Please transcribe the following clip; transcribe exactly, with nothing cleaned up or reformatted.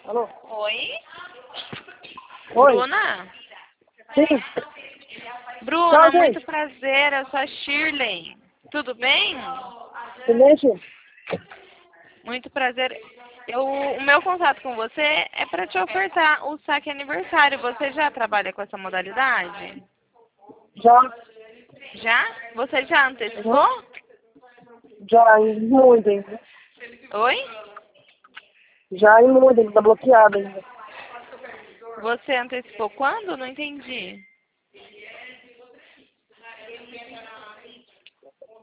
Alô? Oi? Oi? Bruna? Sim. Bruna, Tchau, gente. muito prazer, eu sou a Shirley. Tudo bem? Silêncio. Muito prazer. Eu, o meu contato com você é para te ofertar o saque aniversário. Você já trabalha com essa modalidade? Já. Já? Você já antecipou? Uhum. Já em muito ainda. Oi? Já em muito ainda. Tá bloqueado ainda. Você antecipou quando? Não entendi.